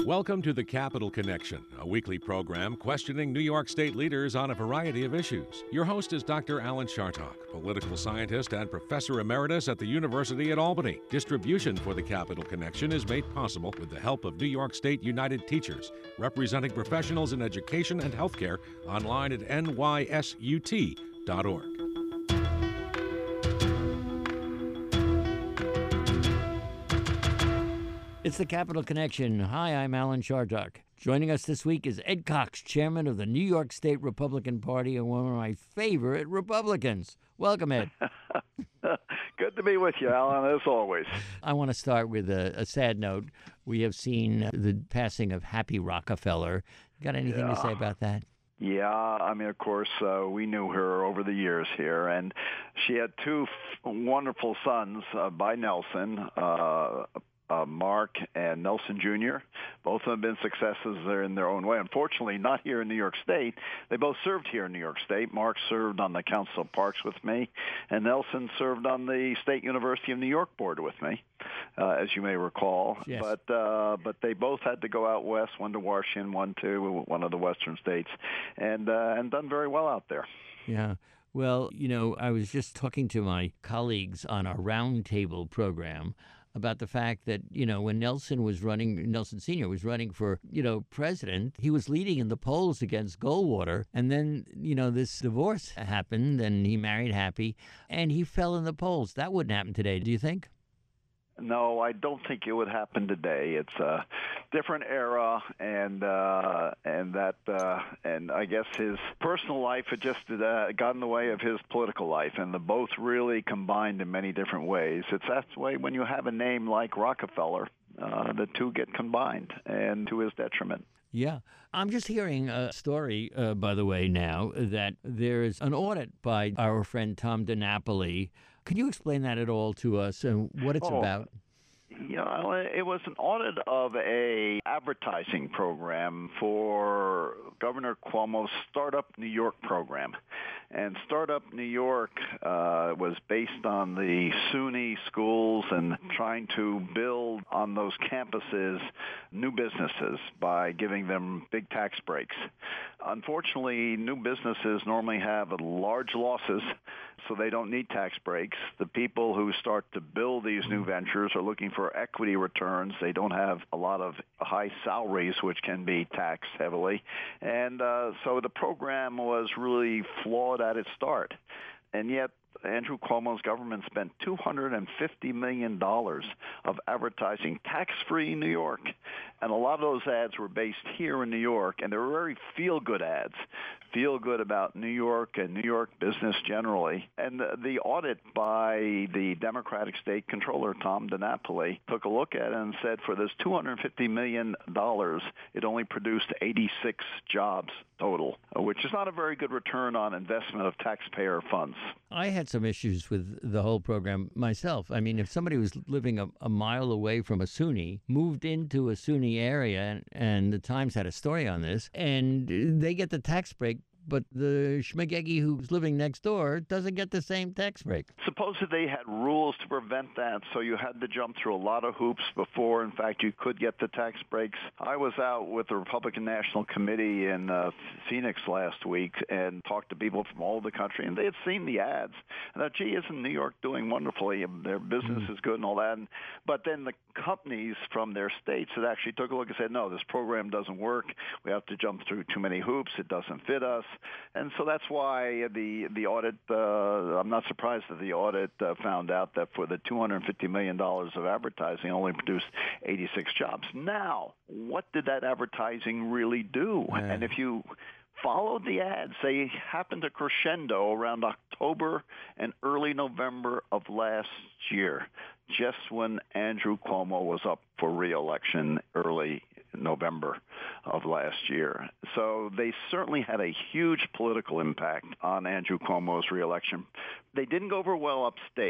Welcome to the Capital Connection, a weekly program questioning New York State leaders on a variety of issues. Your host is Dr. Alan Chartock, political scientist and professor emeritus at the University at Albany. Distribution for the Capital Connection is made possible with the help of New York State United Teachers, representing professionals in education and healthcare, online at nysut.org. It's the Capital Connection. Hi, I'm Alan Chartock. Joining us this week is Ed Cox, chairman of the New York State Republican Party and one of my favorite Republicans. Welcome, Ed. Good to be with you, Alan, as always. I want to start with a sad note. We have seen the passing of Happy Rockefeller. Got anything to say about that? Yeah, I mean, of course, we knew her over the years here, and she had two wonderful sons by Nelson, Mark and Nelson Jr. Both have been successes there in their own way. Unfortunately, not here in New York State. They both served here in New York State. Mark served on the Council of Parks with me, and Nelson served on the State University of New York board with me, as you may recall. Yes. But they both had to go out west, one to Washington, one to one of the western states, and done very well out there. Yeah. Well, you know, I was just talking to my colleagues on our roundtable program about the fact that, you know, when Nelson Sr. was running for, president, he was leading in the polls against Goldwater. And then, this divorce happened and he married Happy and he fell in the polls. That wouldn't happen today, do you think? No, I don't think it would happen today. It's a different era, and I guess his personal life had just got in the way of his political life, and the both really combined in many different ways. That's the way when you have a name like Rockefeller, the two get combined, and to his detriment. Yeah. I'm just hearing a story, by the way, now, that there is an audit by our friend Tom DiNapoli. Can you explain that at all to us and what it's about? It was an audit of a advertising program for Governor Cuomo's Startup New York program. And Startup New York was based on the SUNY schools and trying to build on those campuses new businesses by giving them big tax breaks. Unfortunately, new businesses normally have large losses, so they don't need tax breaks. The people who start to build these new ventures are looking for equity returns. They don't have a lot of high salaries, which can be taxed heavily. And so the program was really flawed at its start. And yet, Andrew Cuomo's government spent $250 million of advertising tax-free in New York. And a lot of those ads were based here in New York, and they were very feel-good ads, feel-good about New York and New York business generally. And the audit by the Democratic State Controller, Tom DiNapoli, took a look at it and said for this $250 million, it only produced 86 jobs total, which is not a very good return on investment of taxpayer funds. I had some issues with the whole program myself. I mean, if somebody was living a mile away from a SUNY, moved into a SUNY area, and the Times had a story on this, and they get the tax break, but the schmagegi who's living next door doesn't get the same tax break. Supposedly they had rules to prevent that, so you had to jump through a lot of hoops before, in fact, you could get the tax breaks. I was out with the Republican National Committee in Phoenix last week and talked to people from all over the country, and they had seen the ads. And thought, gee, isn't New York doing wonderfully? Their business is good and all that. But then the companies from their states that actually took a look and said, no, this program doesn't work. We have to jump through too many hoops. It doesn't fit us. And so that's why the audit, I'm not surprised that the audit found out that for the $250 million of advertising only produced 86 jobs. Now, what did that advertising really do? Yeah. And if you followed the ads, they happened to crescendo around October and early November of last year, just when Andrew Cuomo was up for re-election early November of last year. So they certainly had a huge political impact on Andrew Cuomo's re-election. They didn't go over well upstate,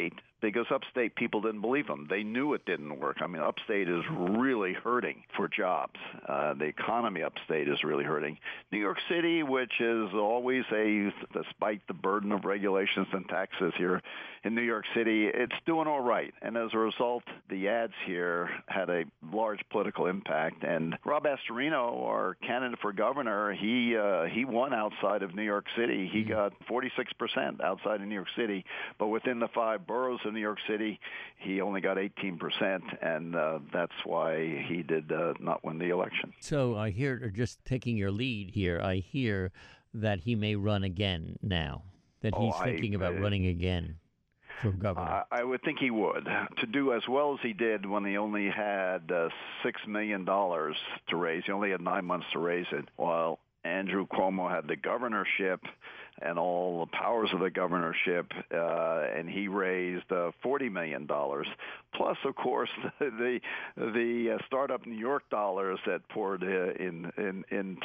because upstate people didn't believe him. They knew it didn't work. I mean, upstate is really hurting for jobs. The economy upstate is really hurting. New York City, which is always despite the burden of regulations and taxes here in New York City, it's doing all right. And as a result, the ads here had a large political impact. And Rob Astorino, our candidate for governor, he won outside of New York City. He got 46% outside of New York City, but within the 5 boroughs of New York City, he only got 18%, and that's why he did not win the election. So I hear, just taking your lead here, I hear that he may run again now, that he's thinking about running again for governor. I would think he would. To do as well as he did when he only had $6 million to raise. He only had 9 months to raise it, while Andrew Cuomo had the governorship and all the powers of the governorship, and he raised $40 million. Plus, of course, the startup New York dollars that poured into, and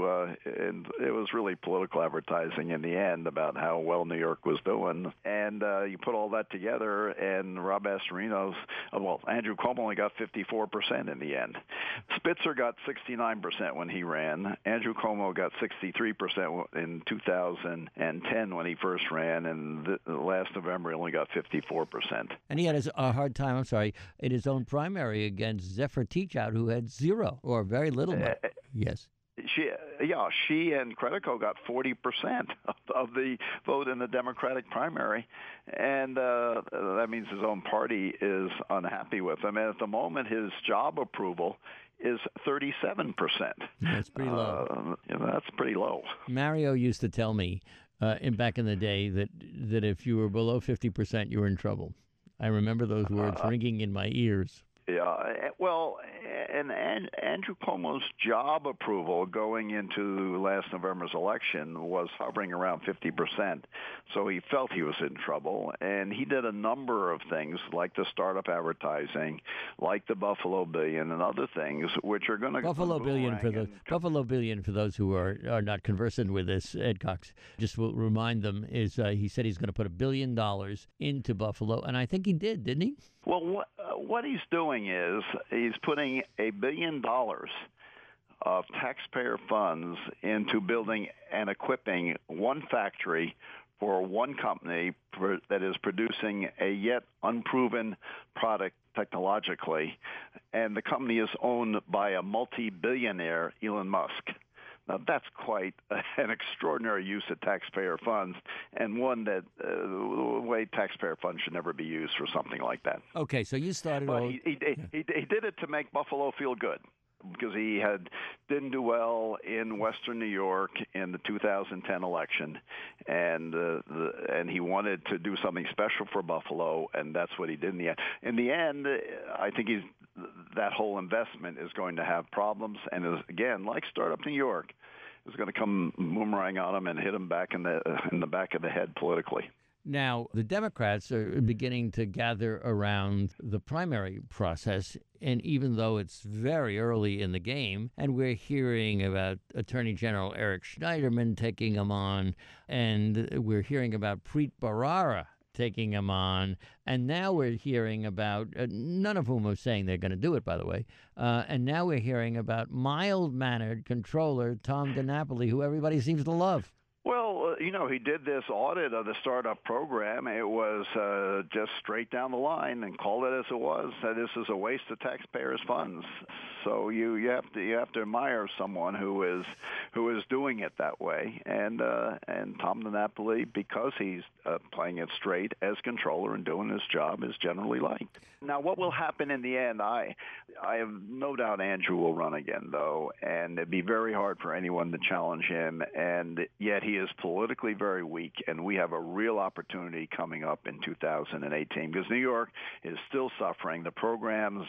it was really political advertising in the end about how well New York was doing. And you put all that together, and Andrew Cuomo only got 54% in the end. Spitzer got 69% when he ran. Andrew Cuomo got 63% in 2010 when he first ran, and last November he only got 54%. And he had a hard time, in his own primary against Zephyr Teachout, who had zero or very little money. Yes. She and Credico got 40% of the vote in the Democratic primary, and that means his own party is unhappy with him. And at the moment, his job approval is 37%. That's pretty low. That's pretty low. Mario used to tell me back in the day that if you were below 50%, you were in trouble. I remember those words ringing in my ears. Yeah, well, and Andrew Cuomo's job approval going into last November's election was hovering around 50%, so he felt he was in trouble, and he did a number of things like the startup advertising, like the Buffalo Billion, and other things which are going to Buffalo Billion for those who are not conversant with this. Ed Cox just will remind them is he said he's going to put $1 billion into Buffalo, and I think he did, didn't he? Well, what he's doing is he's putting $1 billion of taxpayer funds into building and equipping one factory for one company that is producing a yet unproven product technologically, and the company is owned by a multi-billionaire, Elon Musk. Now, that's quite an extraordinary use of taxpayer funds, and one that the way taxpayer funds should never be used for something like that. Okay, so you started... But he did it to make Buffalo feel good, because he didn't do well in Western New York in the 2010 election, and he wanted to do something special for Buffalo, and that's what he did in the end. In the end, I think that whole investment is going to have problems, and is, again, like Startup New York, is going to come boomerang on him and hit him back in the back of the head politically. Now, the Democrats are beginning to gather around the primary process, and even though it's very early in the game, and we're hearing about Attorney General Eric Schneiderman taking him on, and we're hearing about Preet Bharara taking him on, and now we're hearing about, none of whom are saying they're going to do it, by the way, and now we're hearing about mild-mannered controller Tom DiNapoli, who everybody seems to love. Well, he did this audit of the startup program. It was just straight down the line and called it as it was. That this is a waste of taxpayers' funds. So you have to admire someone who is doing it that way. And Tom DiNapoli, because he's playing it straight as controller and doing his job, is generally liked. Now, what will happen in the end? I have no doubt Andrew will run again, though, and it'd be very hard for anyone to challenge him. And yet he is politically very weak, and we have a real opportunity coming up in 2018 because New York is still suffering. The programs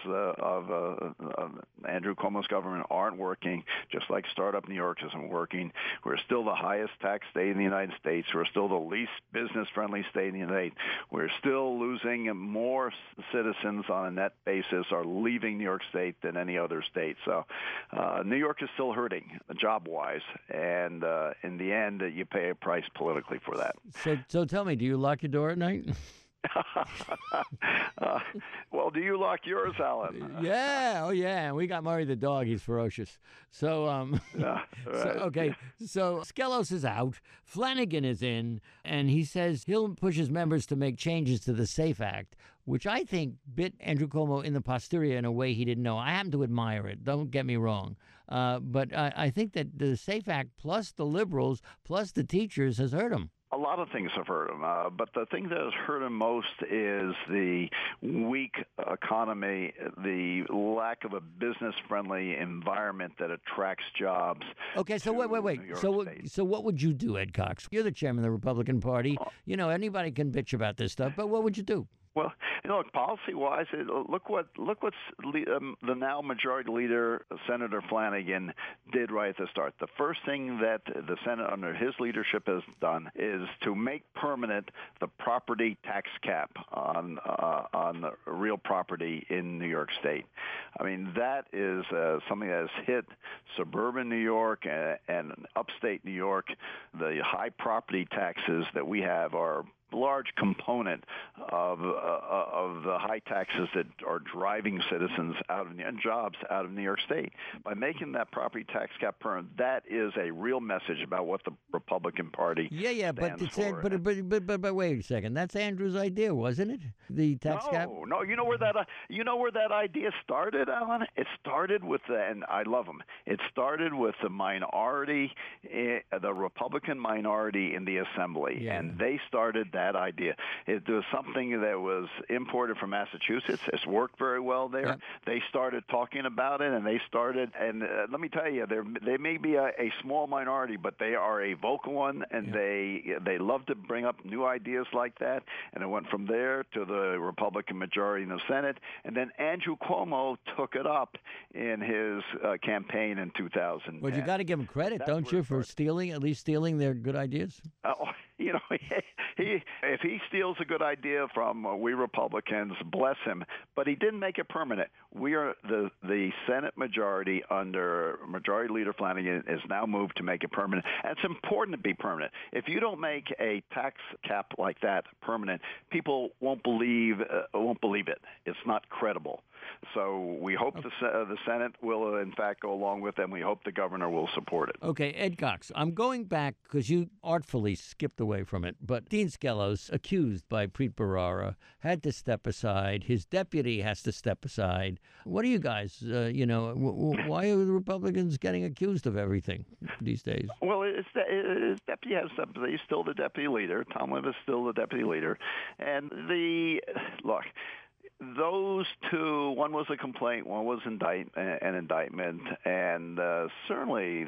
of Andrew Cuomo's government aren't working, just like Startup New York isn't working. We're still the highest tax state in the United States. We're still the least business-friendly state in the United States. We're still losing more citizens on a net basis are leaving New York State than any other state. So New York is still hurting job-wise, and in the end, you pay a price politically for that. So tell me, do you lock your door at night? uh, well, do you lock yours, Alan? Yeah, oh yeah. We got Murray the dog. He's ferocious. So, Yeah, so right. okay. So Skelos is out. Flanagan is in, and he says he'll push his members to make changes to the SAFE Act, which I think bit Andrew Cuomo in the posterior in a way he didn't know. I happen to admire it. Don't get me wrong. But I think that the SAFE Act plus the liberals plus the teachers has hurt him. A lot of things have hurt him, but the thing that has hurt him most is the weak economy, the lack of a business-friendly environment that attracts jobs. Okay, so wait. New York State. So what would you do, Ed Cox? You're the chairman of the Republican Party. You know, anybody can bitch about this stuff, but what would you do? Well, look, policy-wise, look what's the now majority leader, Senator Flanagan, did right at the start. The first thing that the Senate under his leadership has done is to make permanent the property tax cap on the real property in New York State. I mean, that is something that has hit suburban New York and upstate New York. The high property taxes that we have are large component of the high taxes that are driving citizens out of and jobs out of New York State. By making that property tax cap permanent, that is a real message about what the Republican Party but wait a second. That's Andrew's idea, wasn't it? The tax cap. No. You know where that idea started, Alan? It started with and I love him. It started with the minority, the Republican minority in the Assembly, and they started that idea. It was something that was imported from Massachusetts. It's worked very well there. Yep. They started talking about it, and let me tell you, they may be a small minority, but they are a vocal one, and they love to bring up new ideas like that. And it went from there to the Republican majority in the Senate, and then Andrew Cuomo took it up in his campaign in 2000. Well, you got to give him credit, don't you, for at least stealing their good ideas? You know, if he steals a good idea from we Republicans, bless him. But he didn't make it permanent. We are the Senate majority under Majority Leader Flanagan is now moved to make it permanent. And it's important to be permanent. If you don't make a tax cap like that permanent, people won't believe it. It's not credible. So we hope the Senate will, in fact, go along with them. We hope the governor will support it. Okay, Ed Cox, I'm going back because you artfully skipped away from it. But Dean Skelos, accused by Preet Bharara, had to step aside. His deputy has to step aside. What do you guys, why are the Republicans getting accused of everything these days? Well, his deputy has something. He's still the deputy leader. Tom Liv is still the deputy leader. And look, those two, one was a complaint, one was an indictment, and certainly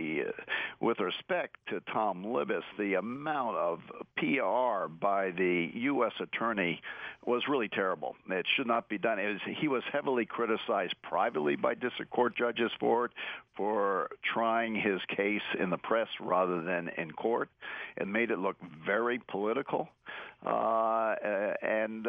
with respect to Tom Libous, the amount of PR by the U.S. attorney was really terrible. It should not be done. He was heavily criticized privately by district court judges for trying his case in the press rather than in court. It made it look very political, and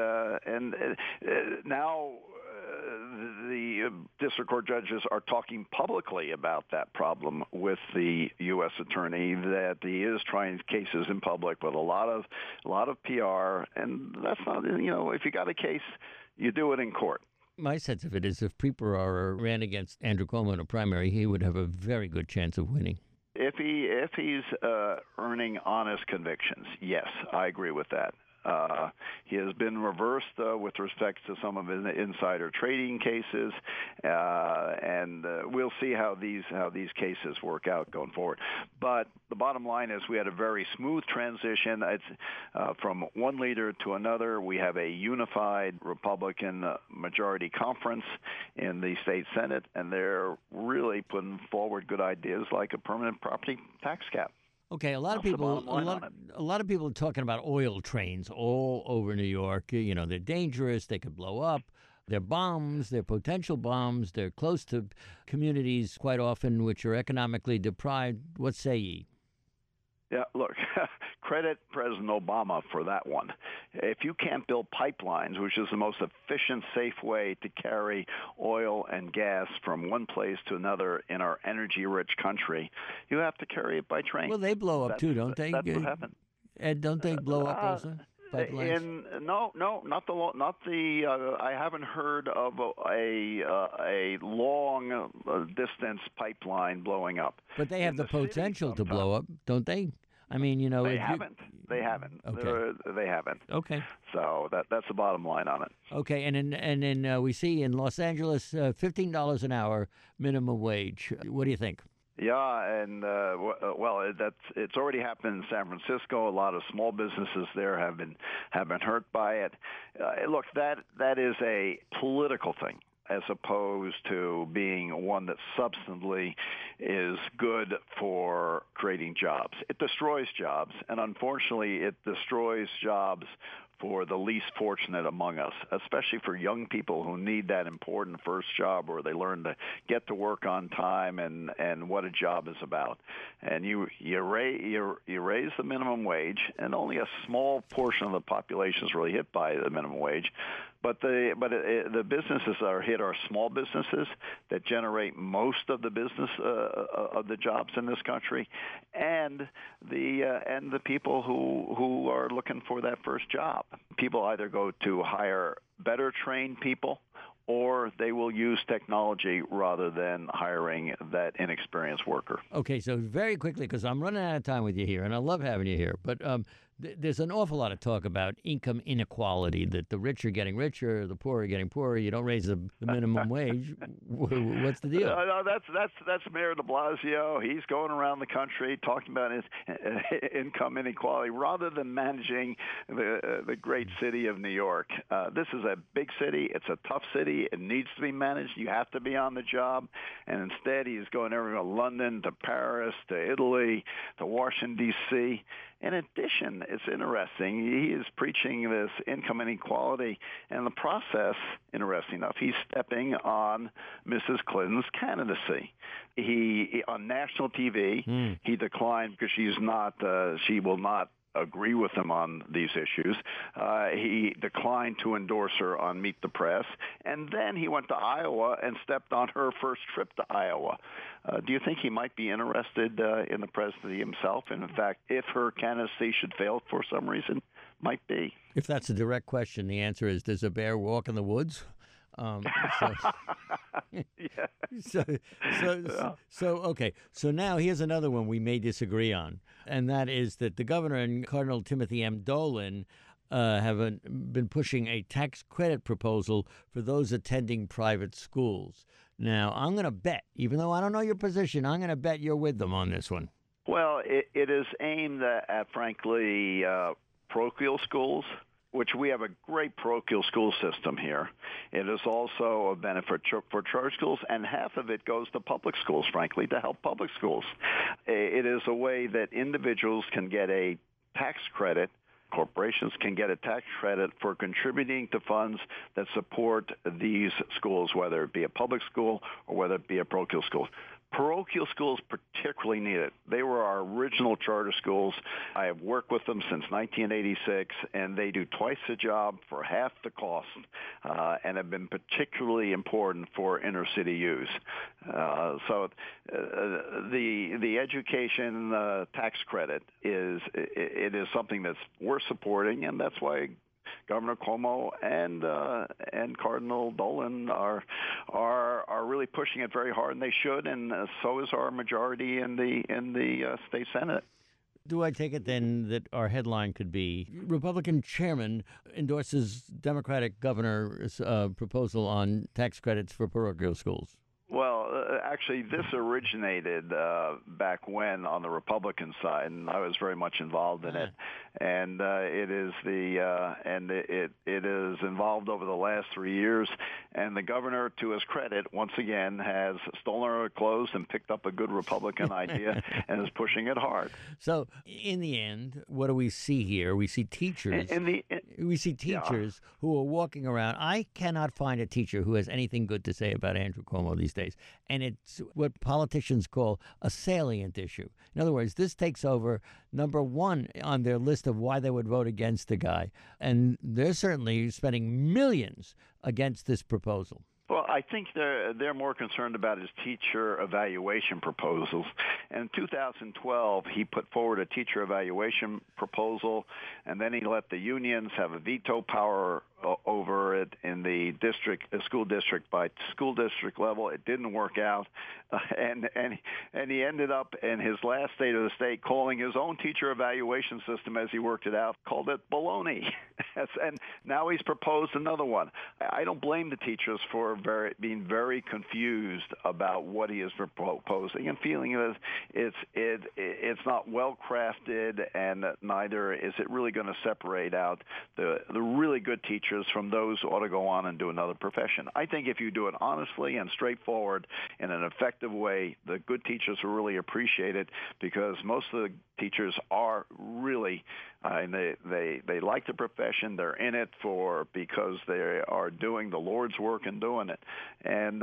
now the district court judges are talking publicly about that problem with the U.S. attorney, that he is trying cases in public with a lot of PR, and that's not, if you got a case, you do it in court. My sense of it is if Preet Bharara ran against Andrew Cuomo in a primary, he would have a very good chance of winning. If he's earning honest convictions, yes, I agree with that. He has been reversed with respect to some of his insider trading cases, and we'll see how these cases work out going forward. But the bottom line is we had a very smooth transition. It's from one leader to another. We have a unified Republican majority conference in the state Senate, and they're really putting forward good ideas like a permanent property tax cap. Okay, a lot of people are talking about oil trains all over New York. They're dangerous. They could blow up. They're bombs. They're potential bombs. They're close to communities quite often which are economically deprived. What say ye? Yeah, look, credit President Obama for that one. If you can't build pipelines, which is the most efficient, safe way to carry oil and gas from one place to another in our energy-rich country, you have to carry it by train. Well, they blow up too, don't they? That's what happened. Ed, don't they blow up also? pipelines? No, not the. I haven't heard of a long distance pipeline blowing up. But they have In the the city, potential to sometimes. blow up, don't they? I mean, They haven't. They haven't. Okay. They haven't. Okay. So that's the bottom line on it. Okay, and then we see in Los Angeles, $15 an hour minimum wage. What do you think? Yeah, and it's already happened in San Francisco. A lot of small businesses there have been hurt by it. Look, that is a political thing, as opposed to being one that substantively is good for creating jobs. It destroys jobs, and unfortunately, it destroys jobs for the least fortunate among us, especially for young people who need that important first job where they learn to get to work on time and what a job is about. And you raise the minimum wage, and only a small portion of the population is really hit by the minimum wage. But the businesses that are hit are small businesses that generate most of the business of the jobs in this country, and the people who are looking for that first job. People either go to hire better trained people, or they will use technology rather than hiring that inexperienced worker. Okay, so very quickly, because I'm running out of time with you here, and I love having you here, but there's an awful lot of talk about income inequality, that the rich are getting richer, the poor are getting poorer. You don't raise the minimum wage. What's the deal? No, that's Mayor de Blasio. He's going around the country talking about his income inequality rather than managing the great city of New York. This is a big city. It's a tough city. It needs to be managed. You have to be on the job. And instead, he's going everywhere, London to Paris to Italy to Washington, D.C. In addition, it's interesting, he is preaching this income inequality, and in the process, interesting enough, he's stepping on Mrs. Clinton's candidacy. He on national TV, he declined because she will not agree with him on these issues. He declined to endorse her on Meet the Press, and then he went to Iowa and stepped on her first trip to Iowa. Do you think he might be interested in the presidency himself? And in fact, if her candidacy should fail for some reason, might be. If that's a direct question, the answer is, does a bear walk in the woods? Okay. So now here's another one we may disagree on, and that is that the governor and Cardinal Timothy M. Dolan have been pushing a tax credit proposal for those attending private schools. Now, I'm going to bet, even though I don't know your position, I'm going to bet you're with them on this one. Well, it is aimed at frankly, parochial schools, which we have a great parochial school system here. It is also a benefit for charter schools, and half of it goes to public schools, frankly, to help public schools. It is a way that individuals can get a tax credit. Corporations can get a tax credit for contributing to funds that support these schools, whether it be a public school or whether it be a parochial school. Parochial schools particularly need it. They were our original charter schools. I have worked with them since 1986, and they do twice the job for half the cost, and have been particularly important for inner city use. So the education tax credit is something that's worth supporting, and that's why Governor Cuomo and Cardinal Dolan are really pushing it very hard, and they should, and so is our majority in the state Senate. Do I take it then that our headline could be Republican chairman endorses Democratic governor's proposal on tax credits for parochial schools? Well, actually, this originated back when on the Republican side, and I was very much involved in it. And it is involved over the last 3 years. And the governor, to his credit, once again has stolen our clothes and picked up a good Republican idea and is pushing it hard. So, in the end, what do we see here? We see teachers. Who are walking around. I cannot find a teacher who has anything good to say about Andrew Cuomo these days. And it's what politicians call a salient issue. In other words, this takes over number one on their list of why they would vote against the guy. And they're certainly spending millions against this proposal. Well, I think they're more concerned about his teacher evaluation proposals. And in 2012, he put forward a teacher evaluation proposal, and then he let the unions have a veto power over it in the school district by school district level. It didn't work out, and he ended up in his last State of the State calling his own teacher evaluation system, as he worked it out, called it baloney. And now he's proposed another one. I don't blame the teachers for being very confused about what he is proposing and feeling that it's not well crafted, and neither is it really going to separate out the really good teachers from those who ought to go on and do another profession. I think if you do it honestly and straightforward in an effective way, the good teachers will really appreciate it, because most of the teachers are really they like the profession. They're in it because they are doing the Lord's work and doing it, and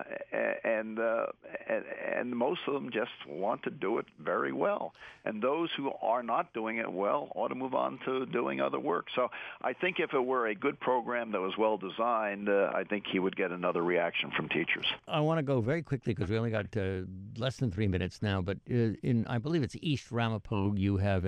most of them just want to do it very well. And those who are not doing it well ought to move on to doing other work. So I think if it were a good program that was well designed, I think he would get another reaction from teachers. I want to go very quickly because we only got less than 3 minutes now. But I believe it's East Ramapo, you have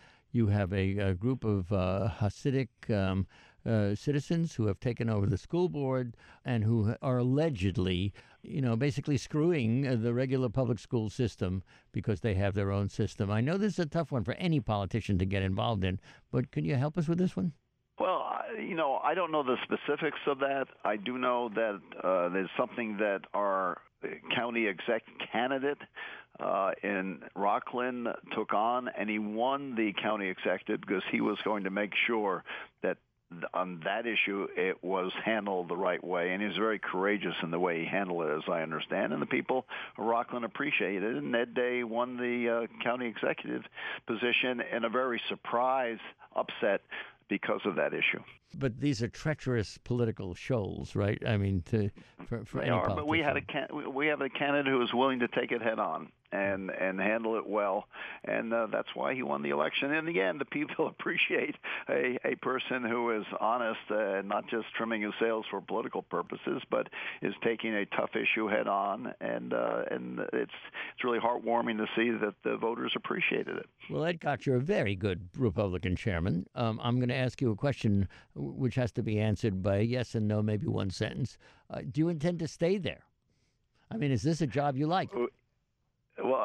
a group of Hasidic citizens who have taken over the school board and who are allegedly, basically screwing the regular public school system because they have their own system. I know this is a tough one for any politician to get involved in, but can you help us with this one? Well, I don't know the specifics of that. I do know that there's something that our county exec candidate in Rockland took on, and he won the county executive because he was going to make sure that on that issue it was handled the right way, and he was very courageous in the way he handled it, as I understand, and the people of Rockland appreciated it. And Ed Day won the county executive position in a very surprise upset because of that issue. But these are treacherous political shoals, right? I mean, for any politician. But we have a candidate who is willing to take it head on and handle it well, and that's why he won the election. In the end, the people appreciate a person who is honest, not just trimming his sails for political purposes, but is taking a tough issue head on, and it's really heartwarming to see that the voters appreciated it. Well, Ed Cox, you're a very good Republican chairman. I'm going to ask you a question which has to be answered by yes and no, maybe one sentence. Do you intend to stay there? I mean, is this a job you like? Well,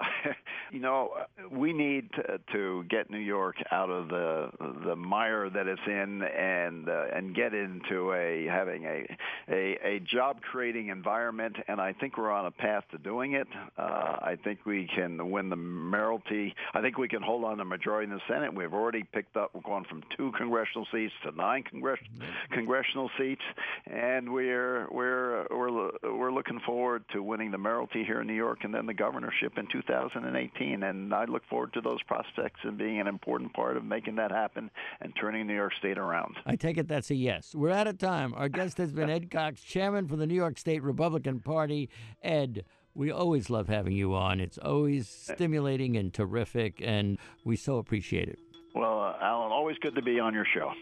we need to get New York out of the mire that it's in and get into having a job-creating environment, and I think we're on a path to doing it. I think we can win the mayoralty. I think we can hold on to the majority in the Senate. We've already picked up. We're going from 2 congressional seats to 9 congressional seats, and we're looking forward to winning the mayoralty here in New York and then the governorship in 2018. And I look forward to those prospects and being an important part of making that happen and turning New York State around. I take it that's a yes. We're out of time. Our guest has been Ed Cox, chairman for the New York State Republican Party. Ed, we always love having you on. It's always stimulating and terrific, and we so appreciate it. Well, Alan, always good to be on your show.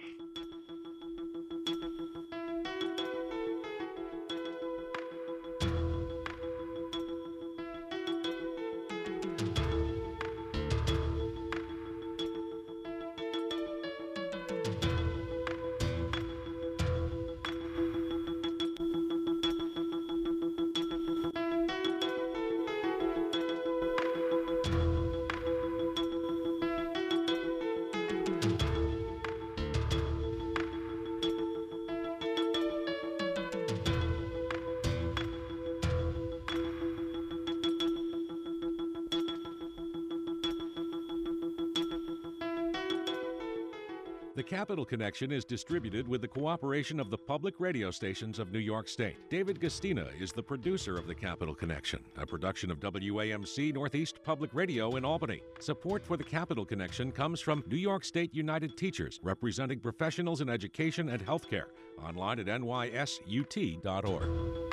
The Capital Connection is distributed with the cooperation of the public radio stations of New York State. David Gastina is the producer of The Capital Connection, a production of WAMC Northeast Public Radio in Albany. Support for The Capital Connection comes from New York State United Teachers, representing professionals in education and healthcare. Online at nysut.org.